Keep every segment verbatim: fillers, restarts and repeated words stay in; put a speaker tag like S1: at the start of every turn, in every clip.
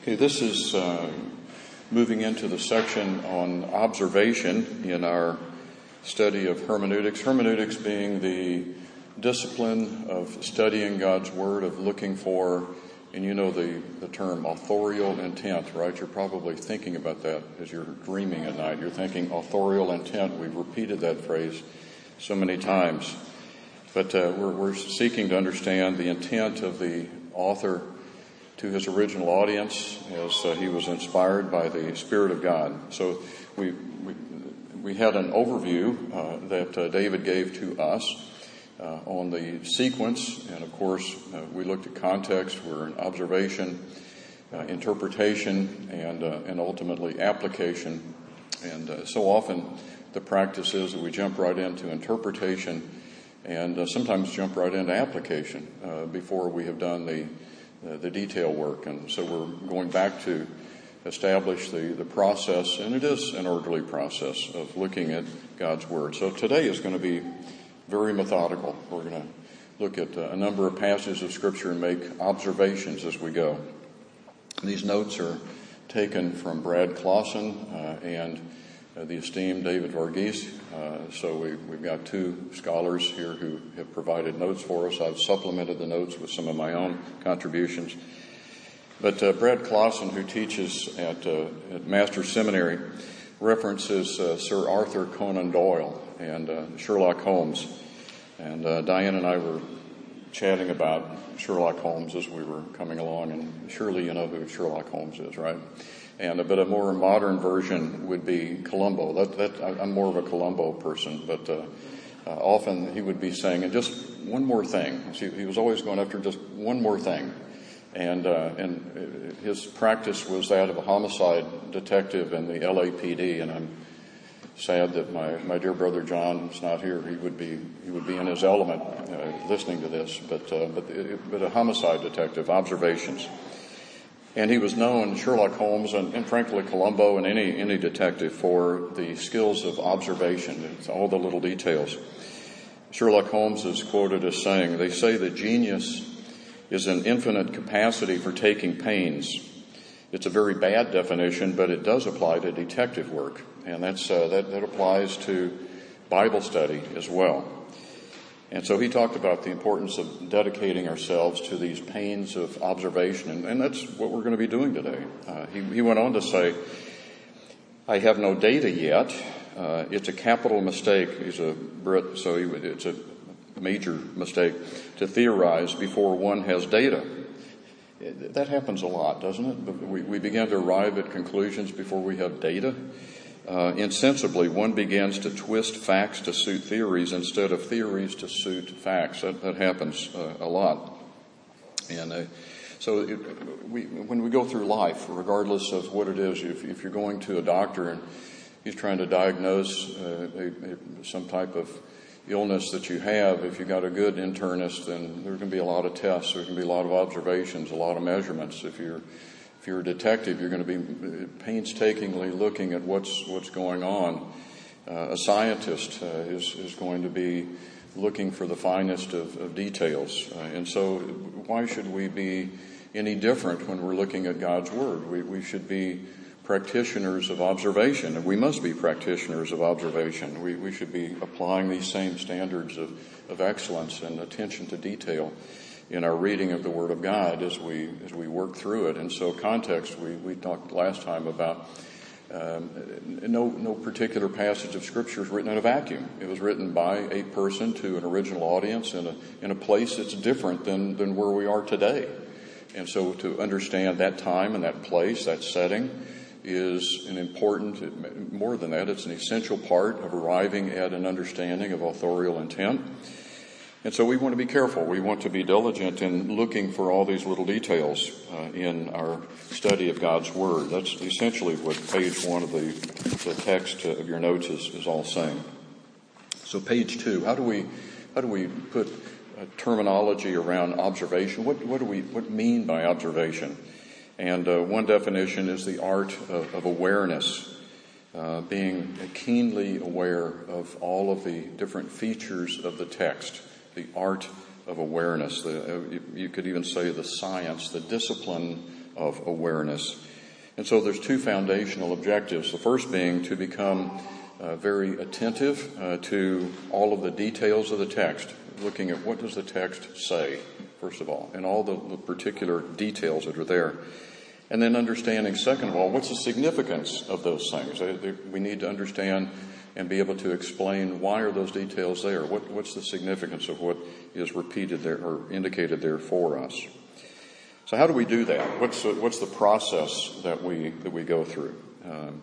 S1: Okay, this is uh, moving into the section on observation in our study of hermeneutics. Hermeneutics being the discipline of studying God's Word, of looking for, and you know the, the term authorial intent, right? You're probably thinking about that as you're dreaming at night. You're thinking authorial intent. We've repeated that phrase so many times. But uh, we're, we're seeking to understand the intent of the author to his original audience as uh, he was inspired by the Spirit of God. So we we, we had an overview uh, that uh, David gave to us uh, on the sequence, and of course uh, we looked at context, we're in observation, uh, interpretation, and uh, and ultimately application. And uh, so often the practice is that we jump right into interpretation and uh, sometimes jump right into application uh, before we have done the Uh, the detail work. And so we're going back to establish the, the process, and it is an orderly process of looking at God's Word. So today is going to be very methodical. We're going to look at uh, a number of passages of Scripture and make observations as we go. These notes are taken from Brad Clausen uh, and uh, the esteemed David Varghese. Uh, so we, we've got two scholars here who have provided notes for us. I've supplemented the notes with some of my own contributions. But uh, Brad Clausen, who teaches at, uh, at Master's Seminary, references uh, Sir Arthur Conan Doyle and uh, Sherlock Holmes. And uh, Diane and I were chatting about Sherlock Holmes as we were coming along, and surely you know who Sherlock Holmes is, right? And a bit a more modern version would be Columbo. That, that, I'm more of a Columbo person, but uh, uh, often he would be saying, and just one more thing. See, he was always going after just one more thing. And uh, and his practice was that of a homicide detective in the L A P D. And I'm sad that my, my dear brother John is not here. He would be he would be in his element uh, listening to this. But uh, but but a homicide detective, observations. And he was known, Sherlock Holmes, and, and frankly Columbo, and any any detective, for the skills of observation. It's all the little details. Sherlock Holmes is quoted as saying, "They say that genius is an infinite capacity for taking pains. It's a very bad definition, but it does apply to detective work." And that's uh, that, that applies to Bible study as well. And so he talked about the importance of dedicating ourselves to these pains of observation, and, and that's what we're going to be doing today. Uh, he, he went on to say, "I have no data yet. Uh, it's a capital mistake." He's a Brit, so he, it's a major mistake to theorize before one has data. That happens a lot, doesn't it? We, we begin to arrive at conclusions before we have data. Uh, insensibly, one begins to twist facts to suit theories instead of theories to suit facts. That, that happens uh, a lot. And uh, so it, we, when we go through life, regardless of what it is, if, if you're going to a doctor and he's trying to diagnose uh, a, a, some type of illness that you have, if you've got a good internist, then there's going to be a lot of tests, there's going to be a lot of observations, a lot of measurements. If you're If you're a detective, you're going to be painstakingly looking at what's what's going on. Uh, a scientist uh, is is going to be looking for the finest of, of details. Uh, and so why should we be any different when we're looking at God's Word? We, we should be practitioners of observation, and we must be practitioners of observation. We, we should be applying these same standards of, of excellence and attention to detail in our reading of the Word of God as we as we work through it. And so context, we, we talked last time about um, no no particular passage of Scripture is written in a vacuum. It was written by a person to an original audience in a in a place that's different than, than where we are today. And so to understand that time and that place, that setting, is an important, more than that, it's an essential part of arriving at an understanding of authorial intent. And so we want to be careful. We want to be diligent in looking for all these little details uh, in our study of God's Word. That's essentially what page one of the, the text of your notes is, is all saying. So page two, how do we how do we put uh, terminology around observation? What what do we what mean by observation? And uh, one definition is the art of, of awareness. Uh, being keenly aware of all of the different features of the text. The art of awareness. The, uh, you, you could even say the science, the discipline of awareness. And so there's two foundational objectives. The first being to become uh, very attentive uh, to all of the details of the text, looking at what does the text say, first of all, and all the, the particular details that are there. And then understanding, second of all, what's the significance of those things? They, they, we need to understand and be able to explain why are those details there? What, what's the significance of what is repeated there or indicated there for us? So how do we do that? What's the, what's the process that we that we go through? Um,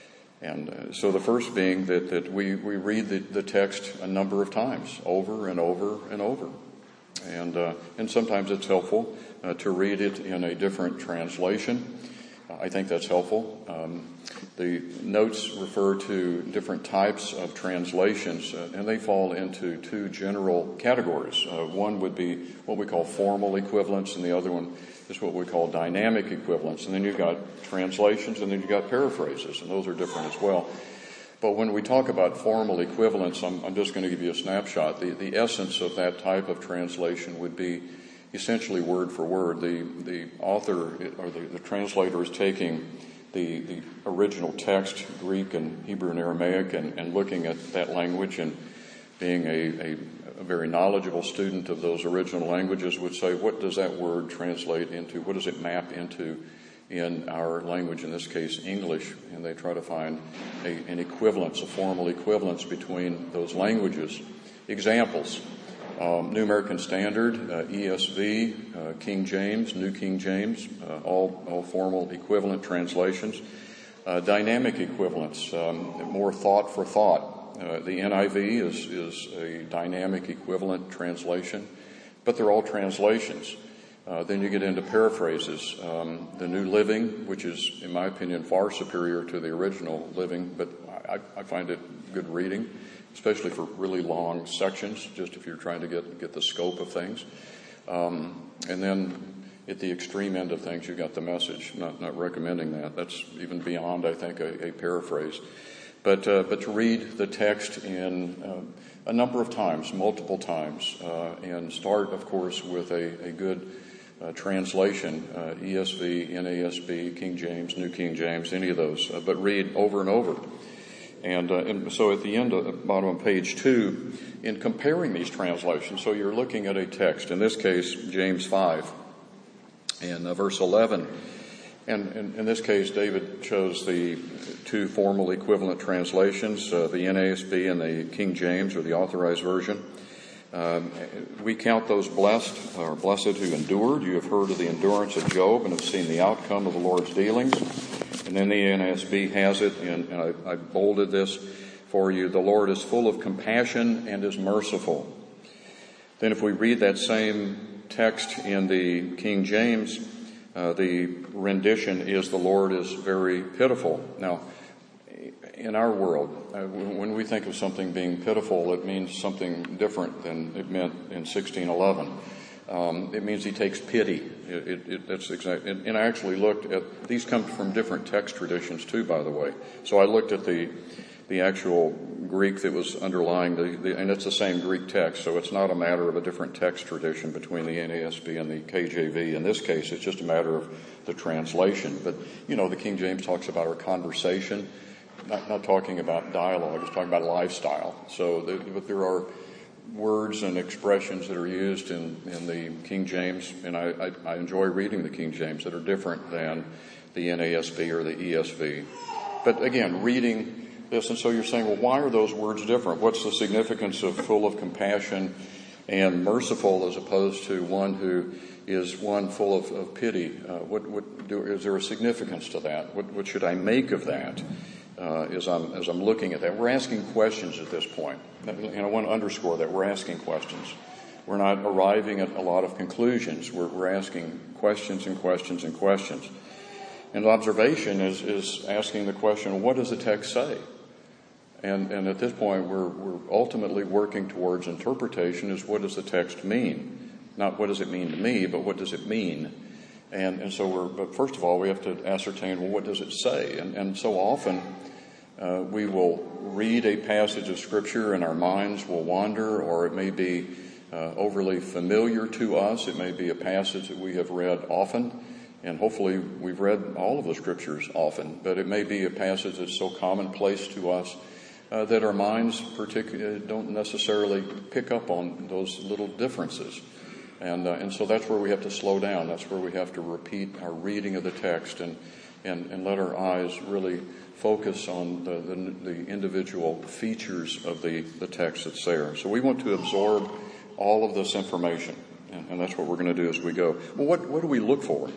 S1: and uh, so the first being that, that we, we read the, the text a number of times, over and over and over. And uh, and sometimes it's helpful uh, to read it in a different translation. Uh, I think that's helpful. Um, the notes refer to different types of translations, uh, and they fall into two general categories. Uh, one would be what we call formal equivalents, and the other one is what we call dynamic equivalents. And then you've got translations, and then you've got paraphrases, and those are different as well. But when we talk about formal equivalents, I'm, I'm just going to give you a snapshot. The, the essence of that type of translation would be essentially word for word. The, the author or the, the translator is taking the, the original text, Greek and Hebrew and Aramaic, and, and looking at that language, and being a, a, a very knowledgeable student of those original languages would say, what does that word translate into? What does it map into in our language, in this case English? And they try to find a, an equivalence, a formal equivalence between those languages. Examples: um, New American Standard, uh, E S V, uh, King James, New King James, uh, all, all formal equivalent translations. Uh, dynamic equivalents, um, more thought for thought. Uh, the N I V is, is a dynamic equivalent translation, but they're all translations. Uh, then you get into paraphrases. Um, the New Living, which is, in my opinion, far superior to the original Living, but I, I find it good reading, especially for really long sections, just if you're trying to get, get the scope of things. Um, and then at the extreme end of things, you've got the Message. Not, not recommending that. That's even beyond, I think, a, a paraphrase. But, uh, but to read the text in uh, a number of times, multiple times, uh, and start, of course, with a, a good Uh, translation, uh, E S V, N A S B, King James, New King James, any of those, uh, but read over and over. And, uh, and so at the end, of the bottom of page two, in comparing these translations, so you're looking at a text, in this case, James five, and uh, verse eleven. And, and in this case, David chose the two formal equivalent translations, uh, the N A S B and the King James, or the Authorized Version. Um, we count those blessed, or blessed who endured. You have heard of the endurance of Job and have seen the outcome of the Lord's dealings. And then the N A S B has it, and, and I, I bolded this for you. The Lord is full of compassion and is merciful. Then if we read that same text in the King James, uh, the rendition is the Lord is very pitiful. Now, in our world, uh, when we think of something being pitiful, it means something different than it meant in sixteen eleven. Um, it means he takes pity. It, it, it, that's exact. And, and I actually looked at, these come from different text traditions too, by the way. So I looked at the the actual Greek that was underlying the, the, and it's the same Greek text. So it's not a matter of a different text tradition between the N A S B and the K J V. In this case, it's just a matter of the translation. But you know, the King James talks about our conversation. Not, not talking about dialogue, it's talking about lifestyle. So, the, but there are words and expressions that are used in, in the King James, and I, I, I enjoy reading the King James, that are different than the N A S B or the E S V. But again, reading this, and so you're saying, well, why are those words different? What's the significance of full of compassion and merciful as opposed to one who is one full of, of pity? Uh, what, what do, is there a significance to that? What, what should I make of that? Uh, as I'm as I'm looking at that, we're asking questions at this point, and I want to underscore that we're asking questions. We're not arriving at a lot of conclusions. We're, we're asking questions and questions and questions. And observation is is asking the question, what does the text say? And and at this point, we're we're ultimately working towards interpretation. Is what does the text mean? Not what does it mean to me, but what does it mean? And and so we're. But first of all, we have to ascertain, well, what does it say? And and so often. Uh, we will read a passage of Scripture and our minds will wander, or it may be uh, overly familiar to us. It may be a passage that we have read often, And hopefully we've read all of the scriptures often, but it may be a passage that's so commonplace to us uh, that our minds particularly don't necessarily pick up on those little differences. And uh, and so that's where we have to slow down. That's where we have to repeat our reading of the text and and, and let our eyes really focus on the, the, the individual features of the, the text that's there. So we want to absorb all of this information, and, and that's what we're going to do as we go. Well, what, what do we look for?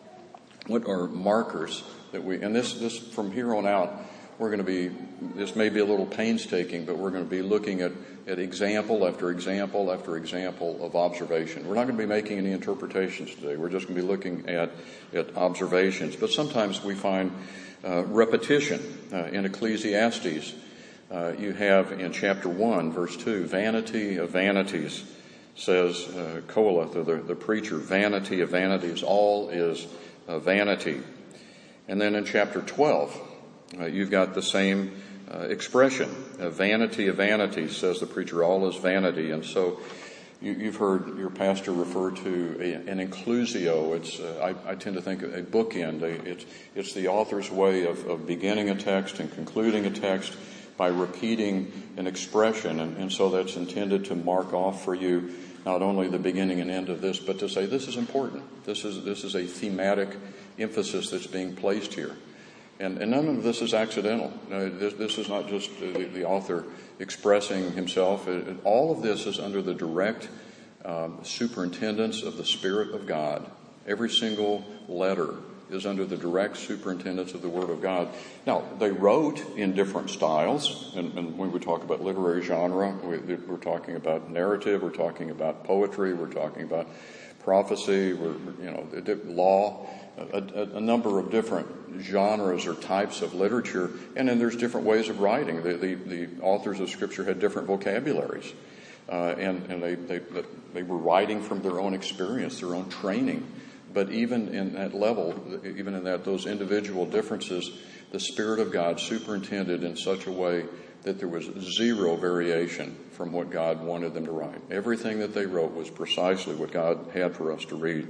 S1: What are markers that we, and this, this from here on out, we're going to be, this may be a little painstaking, but we're going to be looking at, at example after example after example of observation. We're not going to be making any interpretations today. We're just going to be looking at, at observations. But sometimes we find uh, repetition uh, in Ecclesiastes. Uh, you have in chapter one, verse two, vanity of vanities, says uh, Koheleth, or the, the preacher, vanity of vanities, all is uh, vanity. And then in chapter twelve, uh, you've got the same uh, expression, uh, vanity of vanities, says the preacher, all is vanity. And so you, you've heard your pastor refer to a, an inclusio. It's uh, I, I tend to think a bookend. A, it's, it's the author's way of, of beginning a text and concluding a text by repeating an expression, and, and so that's intended to mark off for you not only the beginning and end of this, but to say this is important. This is this is a thematic emphasis that's being placed here, and, and none of this is accidental. Uh, this, this is not just uh, the, the author expressing himself. It, it, all of this is under the direct um, superintendence of the Spirit of God. Every single letter is under the direct superintendence of the Word of God. Now, they wrote in different styles, and, and when we talk about literary genre, we, we're talking about narrative, we're talking about poetry, we're talking about prophecy, we're, you know, law, a, a, a number of different genres or types of literature, and then there's different ways of writing. The, the, the authors of Scripture had different vocabularies, uh, and, and they, they, they were writing from their own experience, their own training. But even in that level, even in that those individual differences, the Spirit of God superintended in such a way that there was zero variation from what God wanted them to write. Everything that they wrote was precisely what God had for us to read.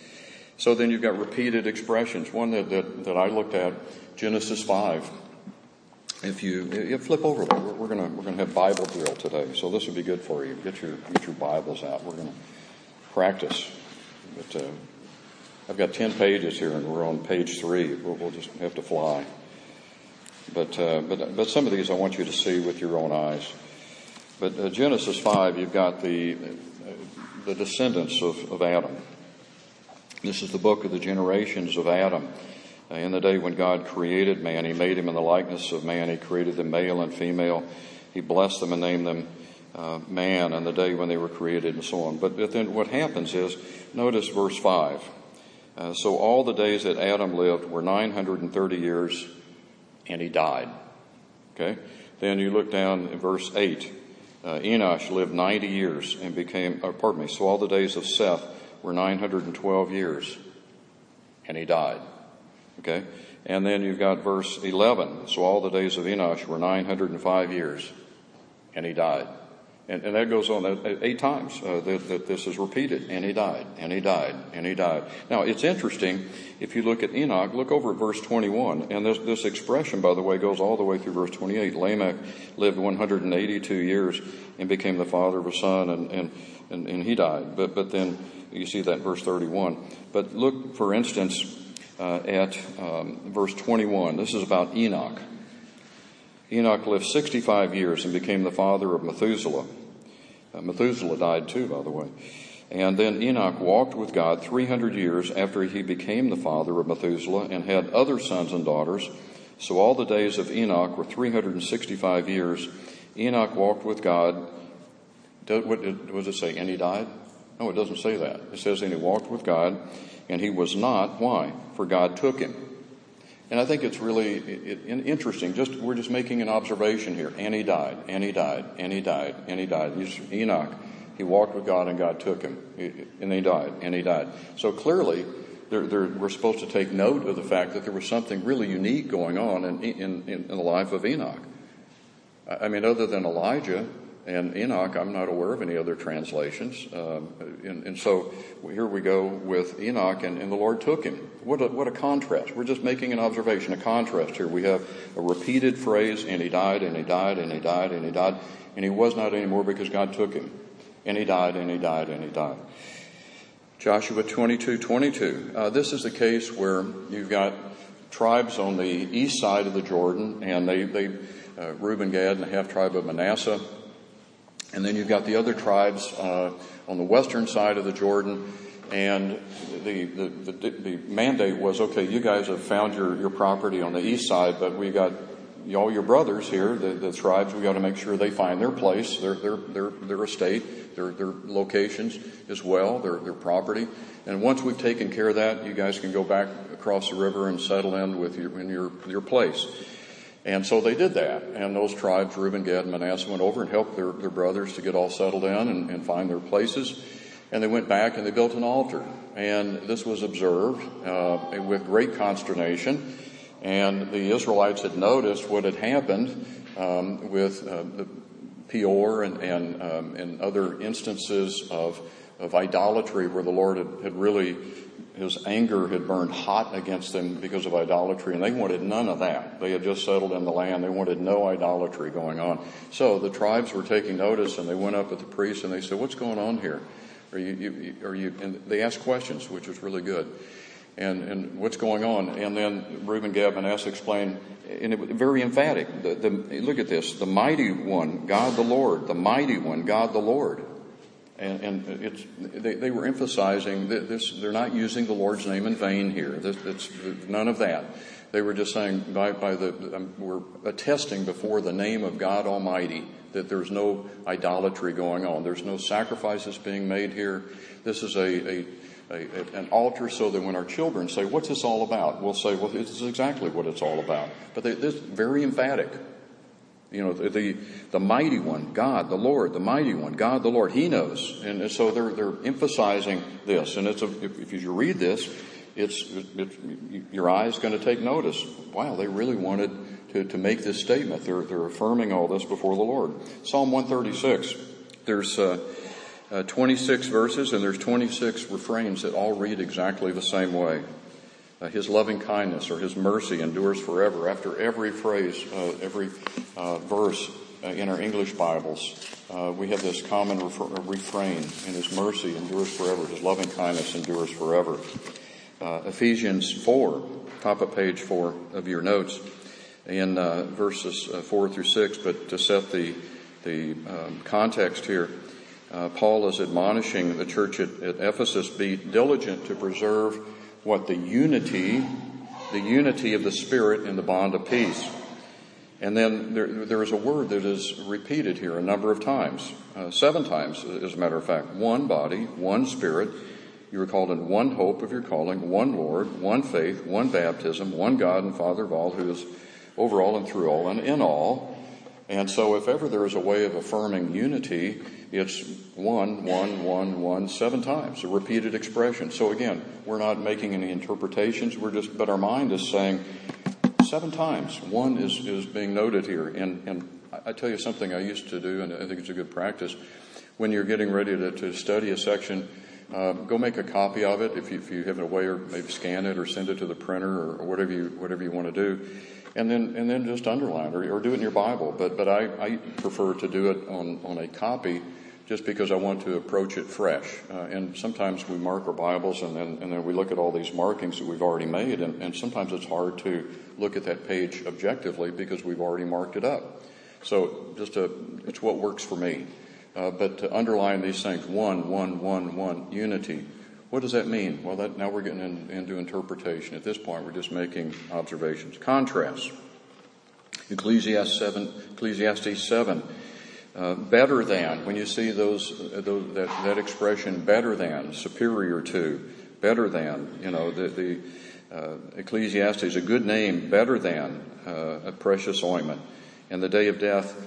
S1: So then you've got repeated expressions. One that, that, that I looked at, Genesis five. If you, you flip over there, we're going we're gonna have Bible drill today, so this would be good for you. Get your, get your Bibles out. We're going to practice. But, uh, I've got ten pages here, and we're on page three. We'll, we'll just have to fly. But uh, but but some of these I want you to see with your own eyes. But uh, Genesis five, you've got the uh, the descendants of, of Adam. This is the book of the generations of Adam. Uh, in the day when God created man, He made him in the likeness of man. He created them male and female. He blessed them and named them uh, man. And the day when they were created, and so on. But, but then what happens is, notice verse five. Uh, so all the days that Adam lived were nine hundred thirty years, and he died. Okay? Then you look down at verse eight. Uh, Enosh lived ninety years and became, or pardon me, so all the days of Seth were nine hundred twelve years, and he died. Okay? And then you've got verse eleven. So all the days of Enosh were nine hundred five years, and he died. And, and that goes on eight times uh, that, that this is repeated. And he died, and he died, and he died. Now, it's interesting, if you look at Enoch, look over at verse twenty-one. And this, this expression, by the way, goes all the way through verse twenty-eight. Lamech lived one hundred eighty-two years and became the father of a son, and, and, and, and he died. But, but then you see that in verse thirty-one. But look, for instance, uh, at um, verse twenty-one. This is about Enoch. Enoch lived sixty-five years and became the father of Methuselah. Uh, Methuselah died too, by the way. And then Enoch walked with God three hundred years after he became the father of Methuselah and had other sons and daughters. So all the days of Enoch were three hundred sixty-five years. Enoch walked with God. What does it say? And he died? No, it doesn't say that. It says, and he walked with God, and he was not. Why? For God took him. And I think it's really interesting. Just we're just making an observation here. And he died, and he died, and he died, and he died. He's Enoch, he walked with God, and God took him, and he died, and he died. So clearly, they're, they're, we're supposed to take note of the fact that there was something really unique going on in, in, in the life of Enoch. I mean, other than Elijah, And Enoch, I'm not aware of any other translations. Um, and, and so here we go with Enoch, and, and the Lord took him. What a, what a contrast. We're just making an observation, a contrast here. We have a repeated phrase, and he died, and he died, and he died, and he died. And he was not anymore because God took him. And he died, and he died, and he died. Joshua twenty-two twenty-two. Uh, this is the case where you've got tribes on the east side of the Jordan, and they, they uh, Reuben, Gad, and the half-tribe of Manasseh. And then you've got the other tribes uh, on the western side of the Jordan, and the, the, the, the mandate was, okay, you guys have found your, your property on the east side, but we got all your brothers here, the, the tribes, we got to make sure they find their place, their their their, their estate, their their locations as well, their their property. And once we've taken care of that, you guys can go back across the river and settle in with your in your your place. And so they did that. And those tribes, Reuben, Gad, and Manasseh, went over and helped their, their brothers to get all settled in and, and find their places. And they went back and they built an altar. And this was observed uh, with great consternation. And the Israelites had noticed what had happened um, with uh, the Peor and, and, um, and other instances of, of idolatry where the Lord had, had really... His anger had burned hot against them because of idolatry, and they wanted none of that. They had just settled in the land. They wanted no idolatry going on. So the tribes were taking notice, and they went up with the priests, and they said, what's going on here? Are you, you, are you, and they asked questions, which was really good. And, and what's going on? And then Reuben, Gad, Manasseh explained, and it was very emphatic. The, the, look at this. The mighty one, God the Lord. The mighty one, God the Lord. And, and it's, they, they were emphasizing that this, they're not using the Lord's name in vain here. This, it's none of that. They were just saying by, by the, um, we're attesting before the name of God Almighty that there's no idolatry going on. There's no sacrifices being made here. This is a, a, a, an altar so that when our children say, what's this all about? We'll say, well, this is exactly what it's all about. But they, this is very emphatic. You know, the, the the mighty one, God, the Lord, the mighty one, God, the Lord, He knows. And so they're they're emphasizing this. And it's a, if, if you read this, it's, it's your eye's going to take notice. Wow, they really wanted to, to make this statement. They're they're affirming all this before the Lord. Psalm one thirty-six. There's uh, uh, twenty-six verses, and there's twenty-six refrains that all read exactly the same way. Uh, his loving kindness or His mercy endures forever. After every phrase, uh, every uh, verse uh, in our English Bibles, uh, we have this common refer- refrain, and His mercy endures forever. His loving kindness endures forever. Uh, Ephesians four, top of page four of your notes, in uh, verses uh, four through six. But to set the the um, context here, uh, Paul is admonishing the church at, at Ephesus, be diligent to preserve what the unity, the unity of the Spirit in the bond of peace. And then there, there is a word that is repeated here a number of times, uh, seven times, as a matter of fact. One body, one Spirit. You are called in one hope of your calling, one Lord, one faith, one baptism, one God and Father of all, who is over all and through all and in all. And so if ever there is a way of affirming unity, it's one, one, one, one, seven times, a repeated expression. So again, we're not making any interpretations. We're just, but our mind is saying seven times. One is, is being noted here. And, and I tell you something I used to do, and I think it's a good practice. When you're getting ready to, to study a section, uh, go make a copy of it if you, if you have a way, or maybe scan it or send it to the printer or, or whatever you, whatever you want to do. And then, and then just underline or, or do it in your Bible. But, but I, I prefer to do it on, on a copy just because I want to approach it fresh. Uh, and sometimes we mark our Bibles and then, and then we look at all these markings that we've already made. And, and sometimes it's hard to look at that page objectively because we've already marked it up. So just a, it's what works for me. Uh, but to underline these things, one, one, one, one, unity. What does that mean? Well, that, now we're getting in, into interpretation. At this point, we're just making observations. Contrast. Ecclesiastes seven, Ecclesiastes seven. Uh, better than, when you see those, uh, those that, that expression, better than, superior to, better than, you know, the, the uh, Ecclesiastes, a good name, better than uh, a precious ointment. And the day of death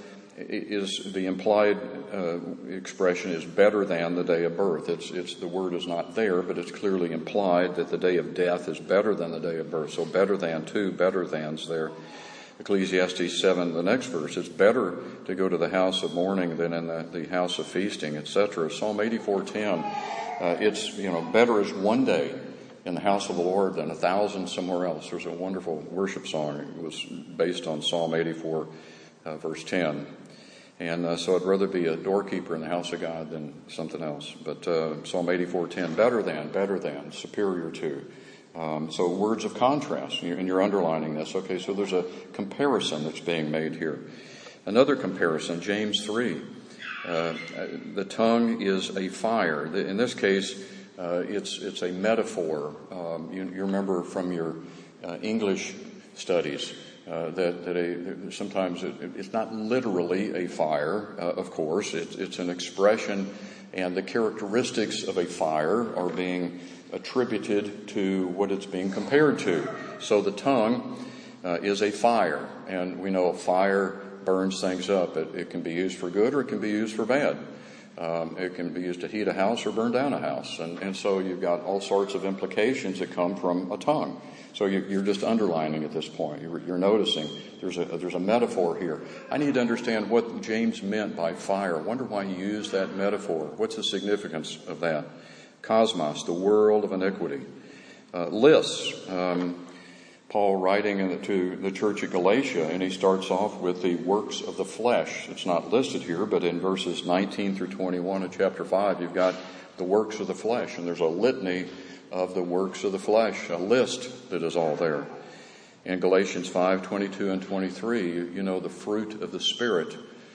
S1: is, the implied uh, expression is better than the day of birth. It's, it's, the word is not there, but it's clearly implied that the day of death is better than the day of birth. So better than, two better thans there. Ecclesiastes seven, the next verse, it's better to go to the house of mourning than in the, the house of feasting, et cetera. Psalm eighty-four ten, uh, it's, you know, better is one day in the house of the Lord than a thousand somewhere else. There's a wonderful worship song. It was based on Psalm eighty-four, uh, verse ten. And uh, so I'd rather be a doorkeeper in the house of God than something else. But uh, Psalm eighty-four ten, better than, better than, superior to. Um, so words of contrast, and you're underlining this. Okay, so there's a comparison that's being made here. Another comparison, James three. Uh, the tongue is a fire. In this case, uh, it's it's a metaphor. Um, you, you remember from your uh, English studies uh, that, that a, sometimes it, it's not literally a fire, uh, of course. It's, it's an expression, and the characteristics of a fire are being attributed to what it's being compared to. So the tongue uh, is a fire, and we know a fire burns things up. It, it can be used for good or it can be used for bad. Um, it can be used to heat a house or burn down a house. And, and so you've got all sorts of implications that come from a tongue. So you, you're just underlining at this point. You're, you're noticing there's a, there's a metaphor here. I need to understand what James meant by fire. I wonder why he used that metaphor. What's the significance of that? Cosmos, the world of iniquity. Uh, Lis, um, Paul writing in the, to the church at Galatia, and he starts off with the works of the flesh. It's not listed here, but in verses nineteen through twenty-one of chapter five, you've got the works of the flesh, and there's a litany of the works of the flesh, a list that is all there. In Galatians five, twenty-two and twenty-three, you, you know, the fruit of the Spirit,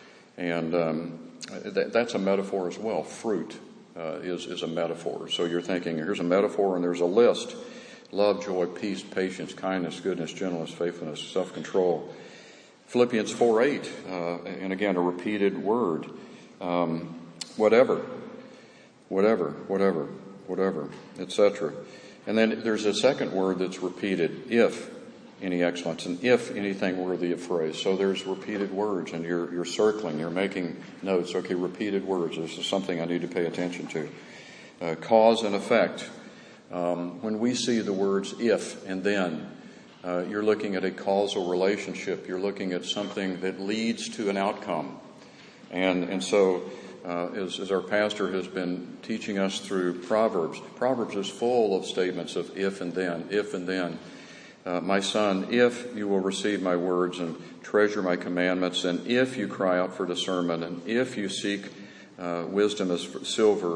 S1: and um, that, that's a metaphor as well. Fruit uh, is, is a metaphor. So you're thinking, here's a metaphor and there's a list. Love, joy, peace, patience, kindness, goodness, gentleness, faithfulness, self-control. Philippians four eight, uh, and again, a repeated word. Um, whatever, whatever, whatever, whatever, et cetera. And then there's a second word that's repeated, if any excellence, and if anything worthy of praise. So there's repeated words, and you're, you're circling, you're making notes. Okay, repeated words. This is something I need to pay attention to. Uh, cause and effect. Um, when we see the words if and then, uh, you're looking at a causal relationship. You're looking at something that leads to an outcome. And and so, uh, as, as our pastor has been teaching us through Proverbs, Proverbs is full of statements of if and then, if and then. Uh, my son, if you will receive my words and treasure my commandments, and if you cry out for discernment, and if you seek uh, wisdom as silver,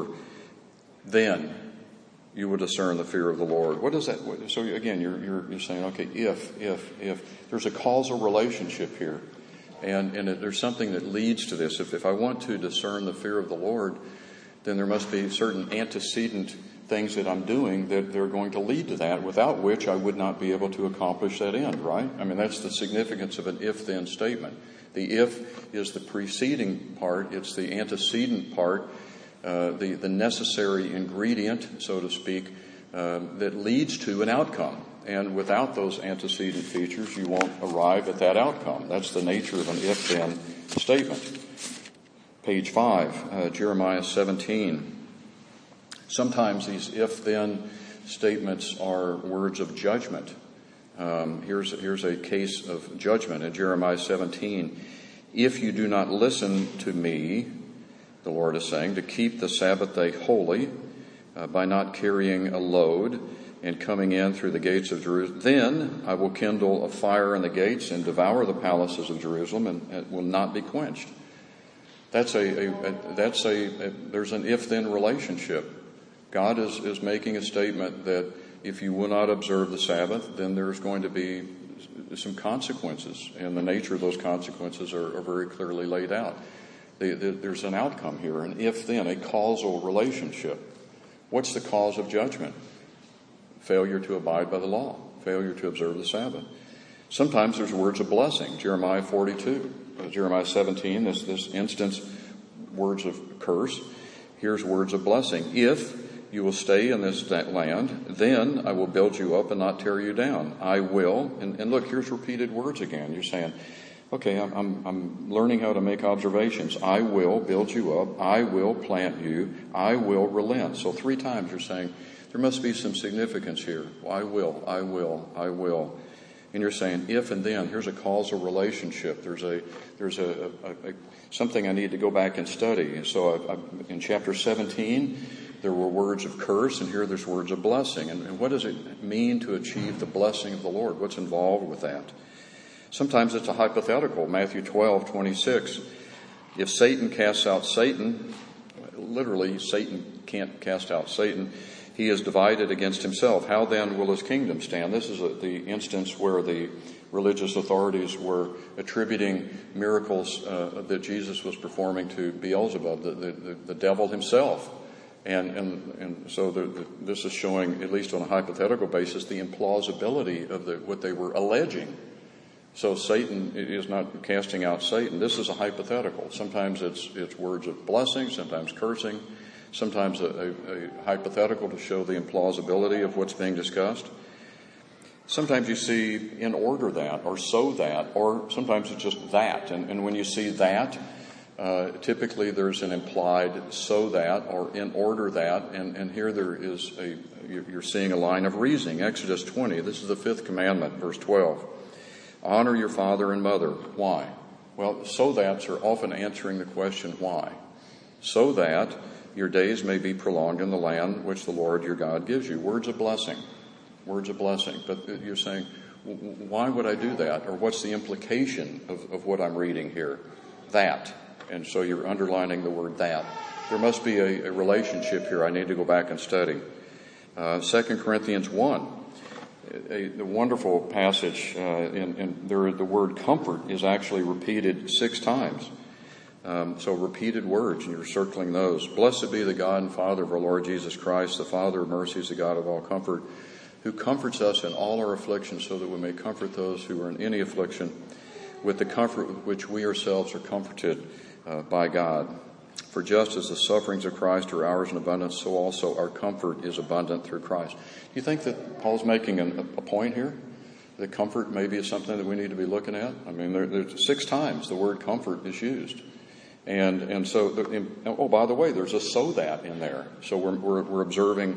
S1: then you will discern the fear of the Lord. What is that? So again, you're, you're, you're saying, okay, if, if, if. There's a causal relationship here. And, and it, there's something that leads to this. If, if I want to discern the fear of the Lord, then there must be certain antecedent things that I'm doing that they're going to lead to that, without which I would not be able to accomplish that end, right? I mean, that's the significance of an if-then statement. The if is the preceding part. It's the antecedent part. Uh, the, the necessary ingredient, so to speak, uh, that leads to an outcome. And without those antecedent features, you won't arrive at that outcome. That's the nature of an if-then statement. Page five, uh, Jeremiah seventeen. Sometimes these if-then statements are words of judgment. Um, here's, here's a case of judgment in Jeremiah seventeen. If you do not listen to me, the Lord is saying, to keep the Sabbath day holy uh, by not carrying a load and coming in through the gates of Jerusalem, then I will kindle a fire in the gates and devour the palaces of Jerusalem, and it will not be quenched. That's a, a, a that's a, a there's an if-then relationship. God is, is making a statement that if you will not observe the Sabbath, then there's going to be some consequences, and the nature of those consequences are, are very clearly laid out. The, the, there's an outcome here, an if-then, a causal relationship. What's the cause of judgment? Failure to abide by the law, failure to observe the Sabbath. Sometimes there's words of blessing. Jeremiah forty-two, uh, Jeremiah seventeen, this, this instance, words of curse. Here's words of blessing. If you will stay in this land, then I will build you up and not tear you down. I will, and, and look, here's repeated words again. You're saying, okay, I'm, I'm, I'm learning how to make observations. I will build you up. I will plant you. I will relent. So three times you're saying there must be some significance here. I will, I will, I will. And you're saying if and then. Here's a causal relationship. There's a there's a, a, a something I need to go back and study. And so I, I, in chapter seventeen, there were words of curse, and here there's words of blessing. And, and what does it mean to achieve the blessing of the Lord? What's involved with that? Sometimes it's a hypothetical. Matthew twelve twenty-six. If Satan casts out Satan, literally Satan can't cast out Satan. He is divided against himself. How then will his kingdom stand? This is a, the instance where the religious authorities were attributing miracles uh, that Jesus was performing to Beelzebub, the, the, the, the devil himself. And, and, and so the, the, this is showing, at least on a hypothetical basis, the implausibility of the, what they were alleging. So Satan is not casting out Satan. This is a hypothetical. Sometimes it's, it's words of blessing, sometimes cursing. Sometimes a, a, a hypothetical to show the implausibility of what's being discussed. Sometimes you see in order that, or so that, or sometimes it's just that. And, and when you see that, uh, typically there's an implied so that, or in order that. And, and here there is a, you're seeing a line of reasoning. Exodus twenty, this is the fifth commandment, verse twelve. Honor your father and mother. Why? Well, so that's are often answering the question why. So that your days may be prolonged in the land which the Lord your God gives you. Words of blessing. Words of blessing. But you're saying, why would I do that? Or what's the implication of, of what I'm reading here? That. And so you're underlining the word that. There must be a, a relationship here I need to go back and study. Uh, Second Corinthians one. A, a wonderful passage. Uh, in, in there, the word comfort is actually repeated six times. Um, so repeated words, and you're circling those. Blessed be the God and Father of our Lord Jesus Christ, the Father of mercies, the God of all comfort, who comforts us in all our afflictions, so that we may comfort those who are in any affliction with the comfort with which we ourselves are comforted uh, by God. For just as the sufferings of Christ are ours in abundance, so also our comfort is abundant through Christ. Do you think that Paul's making an, a point here? That comfort maybe is something that we need to be looking at? I mean, there, there's six times the word comfort is used. And and so, oh, by the way, there's a so that in there. So we're, we're, we're observing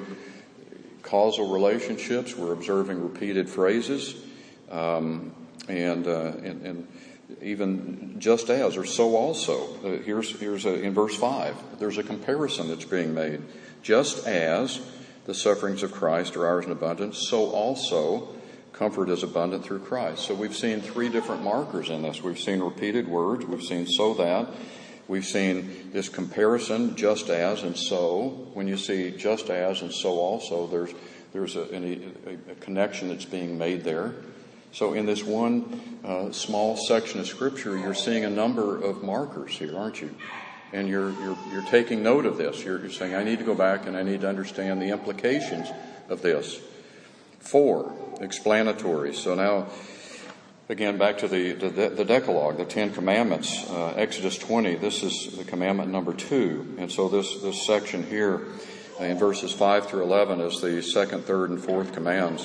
S1: causal relationships. We're observing repeated phrases. Um, and, uh, and and even just as or so also. Uh, here's here's a, in verse five, there's a comparison that's being made. Just as the sufferings of Christ are ours in abundance, so also comfort is abundant through Christ. So we've seen three different markers in this. We've seen repeated words. We've seen so that. We've seen this comparison, just as and so. When you see just as and so also, there's there's a, a, a connection that's being made there. So in this one uh, small section of Scripture, you're seeing a number of markers here, aren't you? And you're you're, you're taking note of this. You're, you're saying, I need to go back and I need to understand the implications of this. Four, explanatory. So now, again, back to the, the, the Decalogue, the Ten Commandments, uh, Exodus twenty, this is the commandment number two. And so this, this section here uh, in verses five through eleven is the second, third, and fourth commands.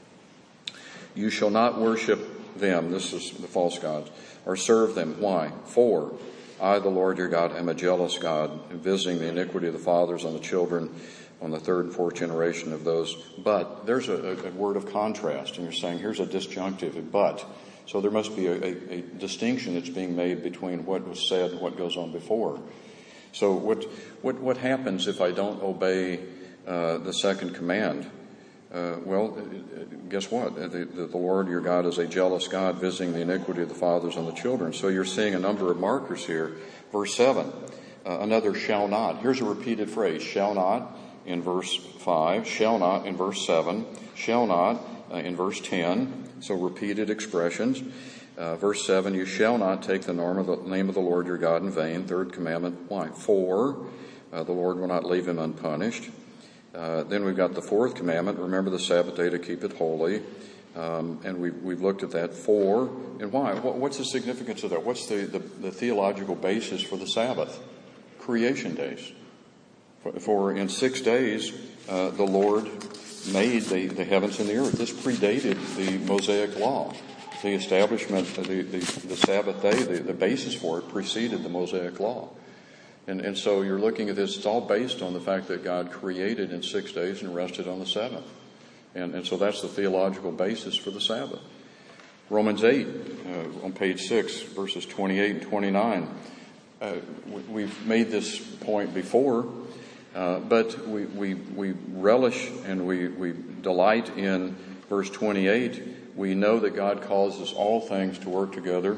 S1: You shall not worship them, this is the false gods, or serve them. Why? For I, the Lord your God, am a jealous God, visiting the iniquity of the fathers on the children, on the third and fourth generation of those. But there's a, a word of contrast, and you're saying here's a disjunctive, a but. So there must be a, a, a distinction that's being made between what was said and what goes on before. So what what what happens if I don't obey uh, the second command? Uh, well, guess what? The, the, the Lord your God is a jealous God, visiting the iniquity of the fathers on the children. So you're seeing a number of markers here. Verse seven, uh, another shall not. Here's a repeated phrase, shall not in verse five, shall not in verse seven, shall not uh, in verse ten. So repeated expressions. Uh, verse seven, you shall not take the name of the, name of the Lord your God in vain. Third commandment, why? For uh, the Lord will not leave him unpunished. Uh, then we've got the fourth commandment, remember the Sabbath day to keep it holy. Um, and we've, we've looked at that. For, and why? What, what's the significance of that? What's the, the, the theological basis for the Sabbath? Creation days. For, for in six days, uh, the Lord made the, the heavens and the earth. This predated the Mosaic law. The establishment of the, the, the Sabbath day, the, the basis for it preceded the Mosaic law. And, and so you're looking at this, it's all based on the fact that God created in six days and rested on the seventh. And, and so that's the theological basis for the Sabbath. Romans eight, uh, on page six, verses twenty-eight and twenty-nine. Uh, we, we've made this point before, uh, but we, we, we relish and we, we delight in verse twenty-eight. We know that God causes all things to work together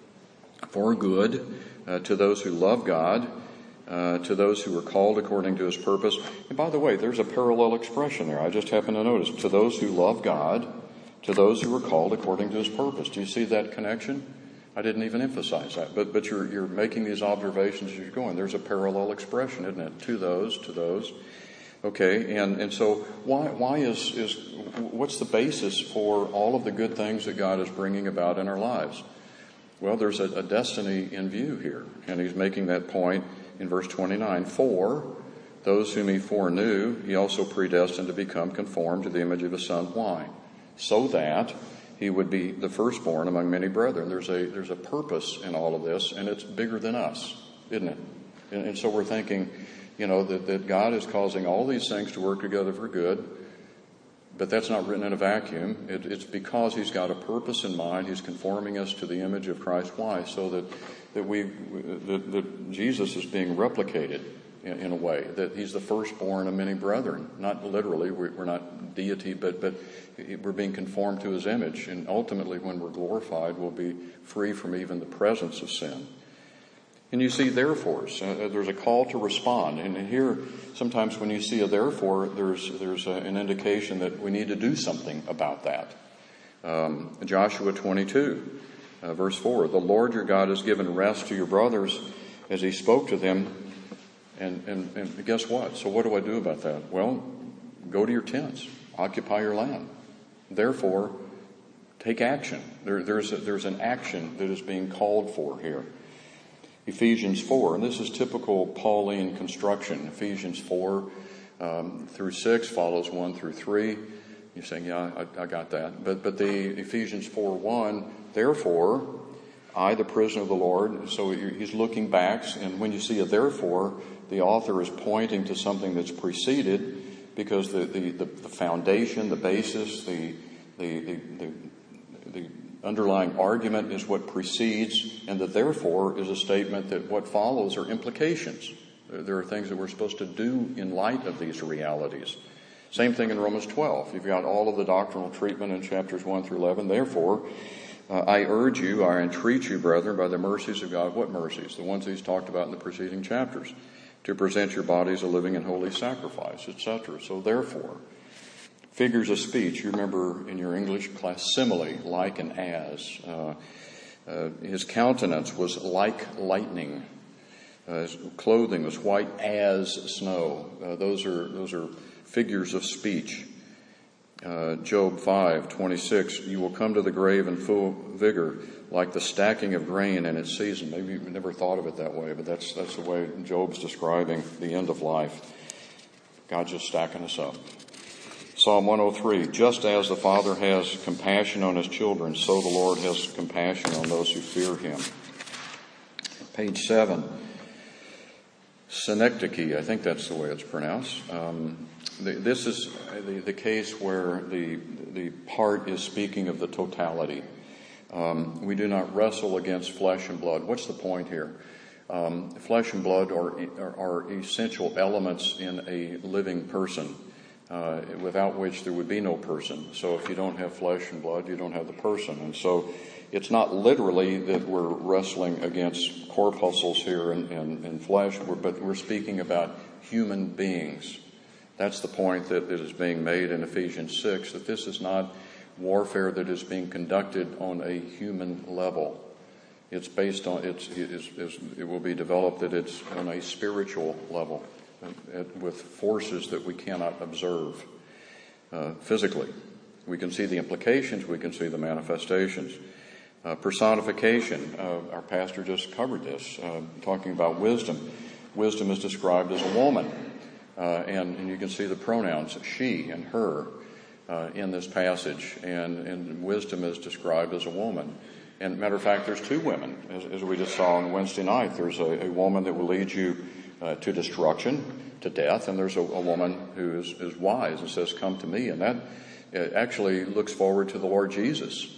S1: for good uh, to those who love God, uh, to those who are called according to his purpose. And by the way, there's a parallel expression there. I just happened to notice. To those who love God, to those who are called according to his purpose. Do you see that connection? I didn't even emphasize that, but but you're you're making these observations as you're going. There's a parallel expression, isn't it? To those, to those. Okay, and, and so why why is is what's the basis for all of the good things that God is bringing about in our lives? Well, there's a, a destiny in view here, and he's making that point in verse twenty-nine. For those whom he foreknew, he also predestined to become conformed to the image of his Son. Why? So that he would be the firstborn among many brethren. There's a there's a purpose in all of this, and it's bigger than us, isn't it? And, and so we're thinking, you know, that, that God is causing all these things to work together for good, but that's not written in a vacuum. It, it's because he's got a purpose in mind. He's conforming us to the image of Christ. Why? So that that we that, that Jesus is being replicated in, in a way, that he's the firstborn of many brethren. Not literally, we, we're not deity, but but we're being conformed to his image, and ultimately, when we're glorified, we'll be free from even the presence of sin. And you see therefores. Uh, there's a call to respond. And here, sometimes when you see a therefore, there's there's a, an indication that we need to do something about that. Um, Joshua twenty-two, uh, verse four, the Lord your God has given rest to your brothers as he spoke to them. And, and, and guess what? So what do I do about that? Well, go to your tents. Occupy your land. Therefore, take action. There, there's, a, there's an action that is being called for here. Ephesians four, and this is typical Pauline construction. Ephesians four um, through six follows one through three. You're saying, yeah, I, I got that. But but the Ephesians four one, therefore, I, the prisoner of the Lord. So he's looking back, and when you see a therefore, the author is pointing to something that's preceded, because the the, the, the foundation, the basis, the the the, the, the underlying argument is what precedes, and the therefore is a statement that what follows are implications. There are things that we're supposed to do in light of these realities. Same thing in Romans twelve. You've got all of the doctrinal treatment in chapters one through eleven. Therefore, uh, I urge you, I entreat you, brethren, by the mercies of God. What mercies? The ones he's talked about in the preceding chapters. To present your bodies a living and holy sacrifice, et cetera. So therefore, figures of speech, you remember in your English class, simile, like and as. Uh, uh, his countenance was like lightning. Uh, his clothing was white as snow. Uh, those are those are figures of speech. Uh, Job five twenty-six, you will come to the grave in full vigor, like the stacking of grain in its season. Maybe you've never thought of it that way, but that's that's the way Job's describing the end of life. God's just stacking us up. Psalm one oh three, just as the Father has compassion on his children, so the Lord has compassion on those who fear him. Page seven, synecdoche, I think that's the way it's pronounced. Um, the, this is the, the case where the, the part is speaking of the totality. Um, we do not wrestle against flesh and blood. What's the point here? Um, flesh and blood are, are, are essential elements in a living person. Uh, without which there would be no person. So if you don't have flesh and blood, you don't have the person. And so it's not literally that we're wrestling against corpuscles here and, and, and flesh, but we're speaking about human beings. That's the point that, that is being made in Ephesians six, that this is not warfare that is being conducted on a human level. It's based on, it's, it's, it's, it will be developed that it's on a spiritual level, with forces that we cannot observe uh, physically. We can see the implications, we can see the manifestations. Uh, personification, uh, our pastor just covered this, uh, talking about wisdom. Wisdom is described as a woman, uh, and, and you can see the pronouns she and her uh, in this passage, and, and wisdom is described as a woman. And matter of fact, there's two women, as, as we just saw on Wednesday night. There's a, a woman that will lead you Uh, to destruction, to death, and there's a, a woman who is, is wise and says, come to me. And that uh, actually looks forward to the Lord Jesus.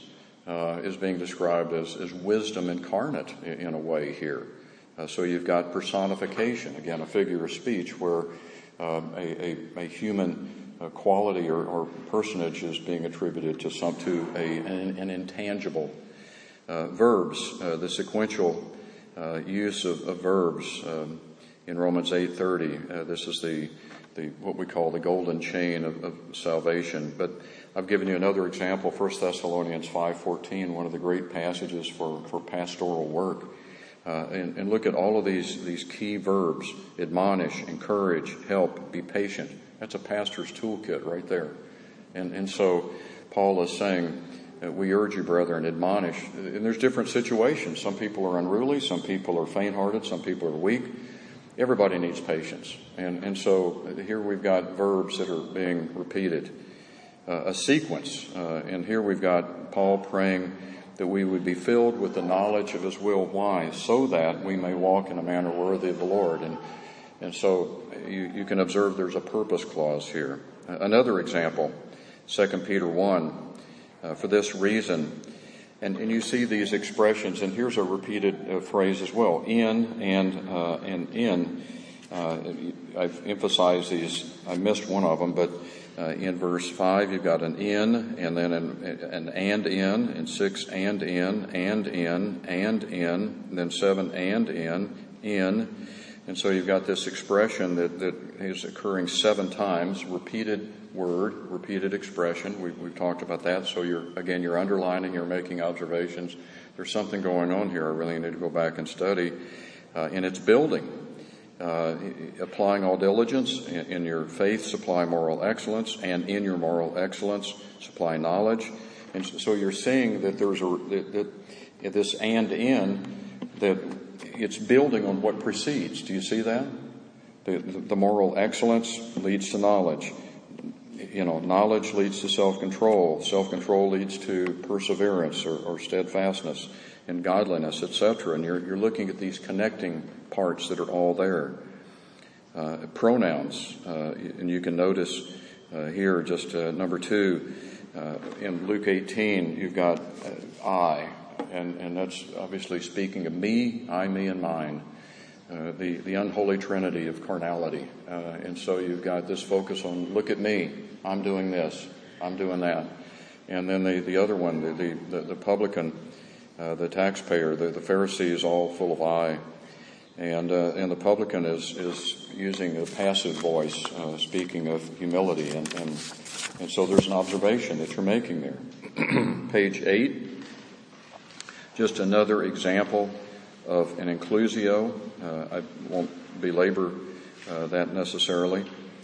S1: uh, is being described as, as wisdom incarnate in, in a way here. Uh, so you've got personification, again, a figure of speech where um, a, a, a human uh, quality or, or personage is being attributed to some to a an, an intangible. Uh, verbs, uh, the sequential uh, use of, of verbs um, in Romans eight thirty. Uh, this is the the what we call the golden chain of, of salvation. But I've given you another example, First Thessalonians five fourteen, one of the great passages for, for pastoral work. Uh, and, and look at all of these, these key verbs: admonish, encourage, help, be patient. That's a pastor's toolkit right there. And, and so Paul is saying, uh, we urge you, brethren, admonish. And there's different situations. Some people are unruly. Some people are faint-hearted. Some people are weak. Everybody needs patience. And, and so here we've got verbs that are being repeated. Uh, a sequence. Uh, and here we've got Paul praying that we would be filled with the knowledge of his will. Why? So that we may walk in a manner worthy of the Lord. And and so you, you can observe there's a purpose clause here. Uh, another example, Second Peter one, uh, for this reason. And, and you see these expressions, and here's a repeated uh, phrase as well, in and uh, and in. Uh, I've emphasized these. I missed one of them, but uh, in verse five you've got an in, and then an, an and in, and six and in, and in, and in, and then seven and in, in. And so you've got this expression that, that is occurring seven times, repeated word, repeated expression. We've, we've talked about that. So you're, again, you're underlining, you're making observations. There's something going on here I really need to go back and study. Uh, and it's building. Uh, applying all diligence. In, in your faith, supply moral excellence. And in your moral excellence, supply knowledge. And so you're seeing that there's a, that, that this and in, that it's building on what precedes. Do you see that? The, the moral excellence leads to knowledge. You know, knowledge leads to self-control. Self-control leads to perseverance or, or steadfastness and godliness, et cetera. And you're, you're looking at these connecting parts that are all there. Uh, pronouns, uh, and you can notice uh, here just uh, number two, uh, in Luke eighteen, you've got uh, I, and, and that's obviously speaking of me, I, me, and mine. Uh, the, the unholy trinity of carnality. Uh, and so you've got this focus on, look at me, I'm doing this, I'm doing that. And then the, the other one, the, the, the publican, uh, the taxpayer, the, the Pharisee is all full of I. And, uh, and the publican is, is using a passive voice, uh, speaking of humility. And, and, and so there's an observation that you're making there. Page eight, just another example of an inclusio. Uh, I won't belabor uh, that necessarily.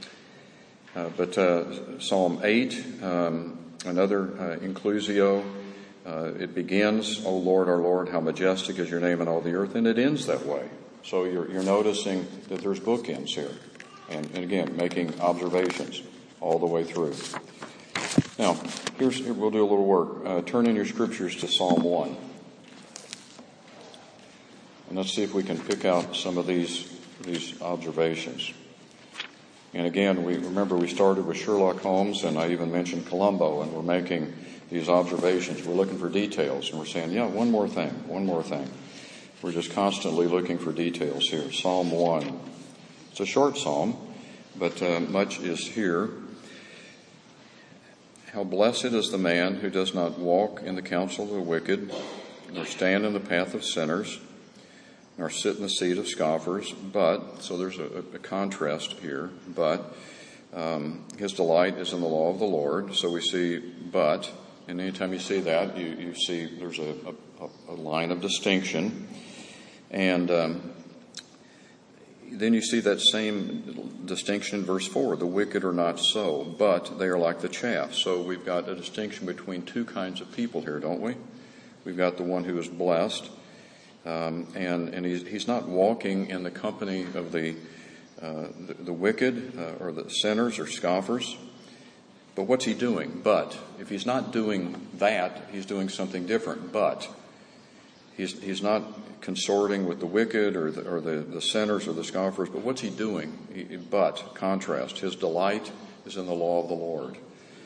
S1: Uh, but uh, Psalm eight, um, another uh, inclusio. Uh, it begins, O Lord, our Lord, how majestic is your name in all the earth, and it ends that way. So you're, you're noticing that there's bookends here. And, and again, making observations all the way through. Now, here's, here we'll do a little work. Uh, turn in your scriptures to Psalm one. And let's see if we can pick out some of these these observations. And again, we remember we started with Sherlock Holmes, and I even mentioned Columbo, and we're making these observations. We're looking for details, and we're saying, yeah, one more thing, one more thing. We're just constantly looking for details here. Psalm one. It's a short psalm, but uh, much is here. How blessed is the man who does not walk in the counsel of the wicked, nor stand in the path of sinners, nor sit in the seat of scoffers, but, so there's a, a contrast here, but um, his delight is in the law of the Lord. So we see but, and anytime you see that, you, you see there's a, a, a line of distinction. And um, then you see that same distinction in verse four, the wicked are not so, but they are like the chaff. So we've got a distinction between two kinds of people here, don't we? We've got the one who is blessed, Um, and and he's, he's not walking in the company of the uh, the, the wicked uh, or the sinners or scoffers. But what's he doing? But if he's not doing that, he's doing something different. But he's he's not consorting with the wicked or the, or the, the sinners or the scoffers. But what's he doing? He, but contrast. His delight is in the law of the Lord.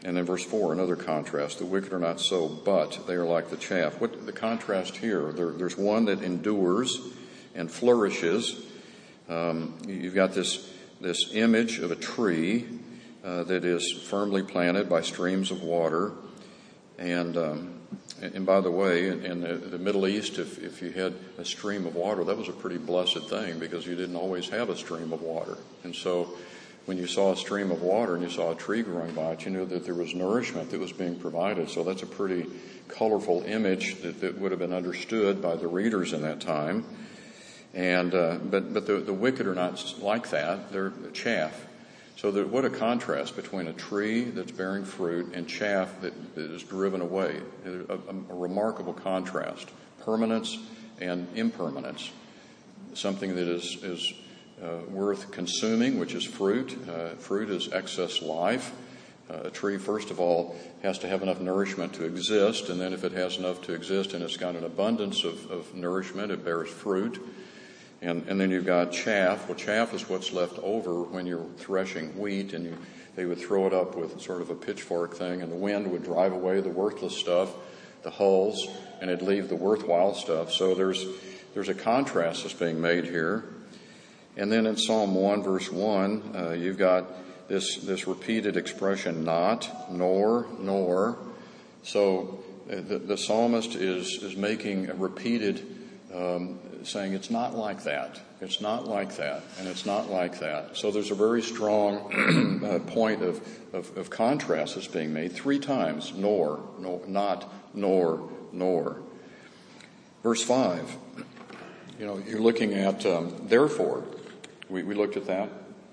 S1: And then verse four, another contrast. The wicked are not so, but they are like the chaff. What the contrast here? There, there's one that endures and flourishes. Um, you've got this this image of a tree uh, that is firmly planted by streams of water. And um, and by the way, in, in the, the Middle East, if, if you had a stream of water, that was a pretty blessed thing because you didn't always have a stream of water. And so when you saw a stream of water and you saw a tree growing by it, you knew that there was nourishment that was being provided. So that's a pretty colorful image that, that would have been understood by the readers in that time. And uh, but but the, the wicked are not like that. They're chaff. So there, what a contrast between a tree that's bearing fruit and chaff that, that is driven away. A, a, a remarkable contrast. Permanence and impermanence. Something that is, is uh, worth consuming, which is fruit. Uh, fruit is excess life. Uh, a tree, first of all, has to have enough nourishment to exist. And then if it has enough to exist and it's got an abundance of, of nourishment, it bears fruit. And, and then you've got chaff. Well, chaff is what's left over when you're threshing wheat, and you, they would throw it up with sort of a pitchfork thing, and the wind would drive away the worthless stuff, the hulls, and it'd leave the worthwhile stuff. So there's there's a contrast that's being made here. And then in Psalm one, verse one, uh, you've got this this repeated expression, not, nor, nor. So uh, the, the psalmist is is making a repeated um saying it's not like that, it's not like that, and it's not like that. So there's a very strong uh, point of, of, of contrast that's being made three times, nor, nor, not, nor, nor. Verse five, you know, you're looking at um, therefore. We, we looked at that.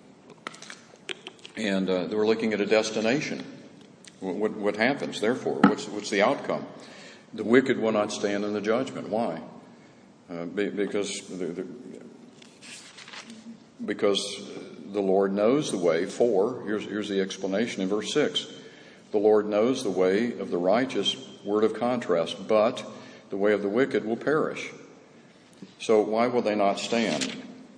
S1: And uh, we're looking at a destination. What, what, what happens, therefore? What's, what's the outcome? The wicked will not stand in the judgment. Why? Uh, because the, the, because the Lord knows the way. For here's here's the explanation in verse six. The Lord knows the way of the righteous, word of contrast, but the way of the wicked will perish. So why will they not stand?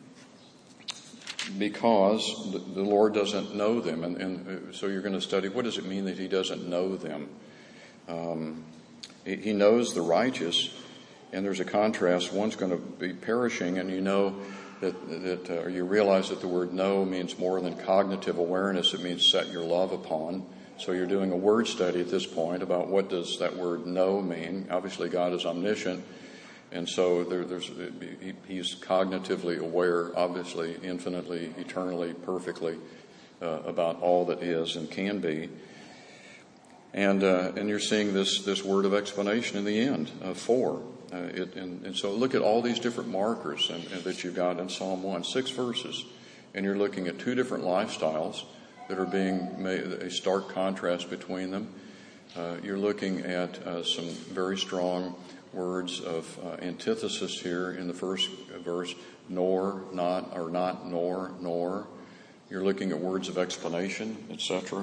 S1: Because the, the Lord doesn't know them, and, and so you're going to study what does it mean that He doesn't know them. Um, he, he knows the righteous. And there's a contrast. One's going to be perishing, and you know that, that uh, you realize that the word know means more than cognitive awareness. It means set your love upon. So you're doing a word study at this point about what does that word know mean. Obviously, God is omniscient, and so there, there's he, He's cognitively aware, obviously, infinitely, eternally, perfectly uh, about all that is and can be. And uh, and you're seeing this this word of explanation in the end, uh, for. Uh, it, and, and so look at all these different markers and, and that you've got in Psalm one, six verses, and you're looking at two different lifestyles that are being made, a stark contrast between them. Uh, you're looking at uh, some very strong words of uh, antithesis here in the first verse, nor, not, or not, nor, nor. You're looking at words of explanation, et cetera.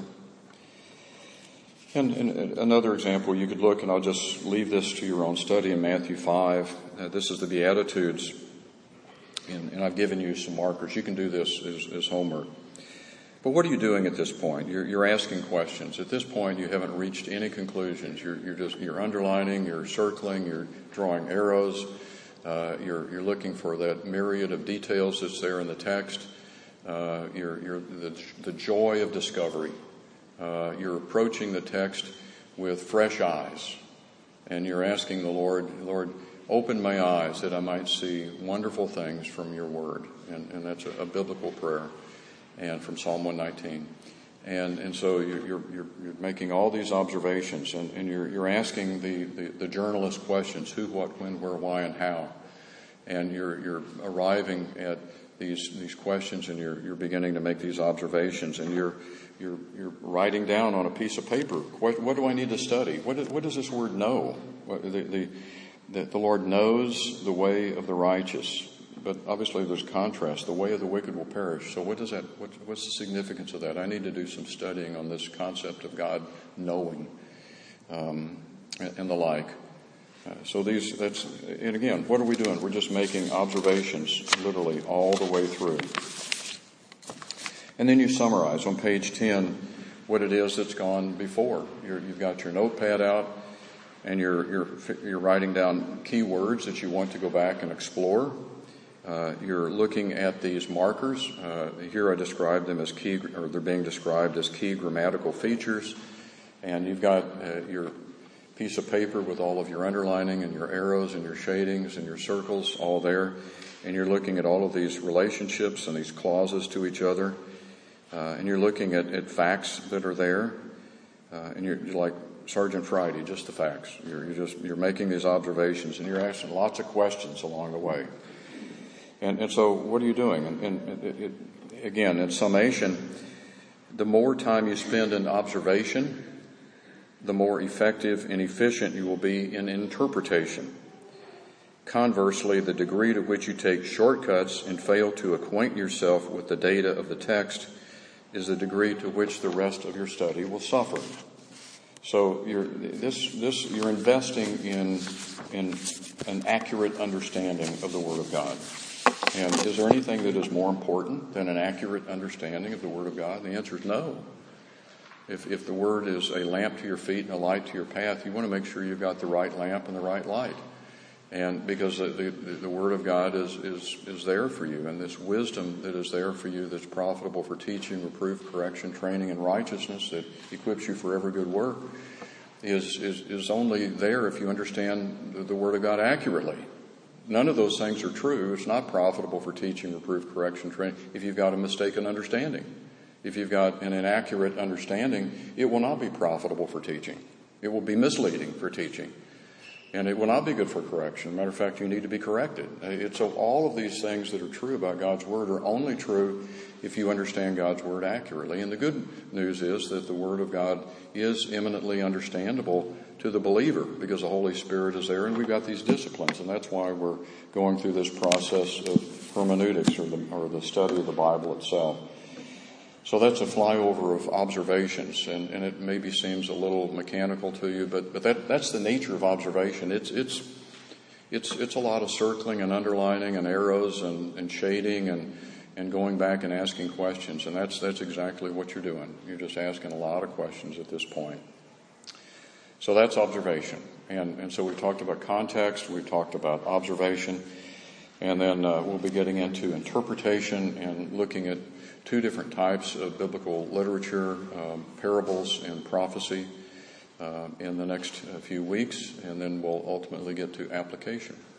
S1: And, and another example, you could look, and I'll just leave this to your own study in Matthew five. Uh, this is the Beatitudes, and, and I've given you some markers. You can do this as, as homework. But what are you doing at this point? You're, you're asking questions. At this point, you haven't reached any conclusions. You're, you're just you're underlining, you're circling, you're drawing arrows. Uh, you're, you're looking for that myriad of details that's there in the text. Uh, you're, you're the, the joy of discovery. Uh, you're approaching the text with fresh eyes, and you're asking the Lord, Lord, open my eyes that I might see wonderful things from your word. And, and that's a, a biblical prayer, and from Psalm one nineteen. And and so you're you're, you're making all these observations, and, and you're you're asking the, the, the journalist questions: who, what, when, where, why, and how. And you're you're arriving at these these questions, and you're you're beginning to make these observations, and you're You're, you're writing down on a piece of paper, what, what do I need to study? What, is, what does this word know? What, the, the, the, the Lord knows the way of the righteous, but obviously there's contrast. The way of the wicked will perish. So what does that? What, what's the significance of that? I need to do some studying on this concept of God knowing, um, and, and the like. Uh, so these, that's, and again, what are we doing? We're just making observations, literally all the way through. And then you summarize on page ten. what it is that's gone before. You're, you've got your notepad out, and you're, you're, you're writing down keywords that you want to go back and explore. Uh, you're looking at these markers. Uh, here I describe them as key, or they're being described as key grammatical features. And you've got uh, your piece of paper with all of your underlining and your arrows and your shadings and your circles all there. And you're looking at all of these relationships and these clauses to each other. Uh, and you're looking at, at facts that are there. Uh, and you're, you're like Sergeant Friday, just the facts. You're, you're just you're making these observations, and you're asking lots of questions along the way. And, and so what are you doing? And, and it, it, again, in summation, the more time you spend in observation, the more effective and efficient you will be in interpretation. Conversely, the degree to which you take shortcuts and fail to acquaint yourself with the data of the text is the degree to which the rest of your study will suffer. So you're, this, this, you're investing in, in an accurate understanding of the Word of God. And is there anything that is more important than an accurate understanding of the Word of God? The answer is no. If, if the Word is a lamp to your feet and a light to your path, you want to make sure you've got the right lamp and the right light. And because the, the, the Word of God is, is, is there for you, and this wisdom that is there for you that's profitable for teaching, reproof, correction, training, and righteousness that equips you for every good work is, is, is only there if you understand the, the Word of God accurately. None of those things are true. It's not profitable for teaching, reproof, correction, training if you've got a mistaken understanding. If you've got an inaccurate understanding, it will not be profitable for teaching. It will be misleading for teaching. And it will not be good for correction. Matter of fact, you need to be corrected. It's so all of these things that are true about God's Word are only true if you understand God's Word accurately. And the good news is that the Word of God is eminently understandable to the believer because the Holy Spirit is there, and we've got these disciplines. And that's why we're going through this process of hermeneutics, or the, or the study of the Bible itself. So that's a flyover of observations, and, and it maybe seems a little mechanical to you, but, but that, that's the nature of observation. It's it's it's it's a lot of circling and underlining and arrows and, and shading and, and going back and asking questions, and that's that's exactly what you're doing. You're just asking a lot of questions at this point. So that's observation, and and so we've talked about context, we've talked about observation, and then uh, we'll be getting into interpretation and looking at two different types of biblical literature, um, parables and prophecy, uh, in the next uh, few weeks, and then we'll ultimately get to application.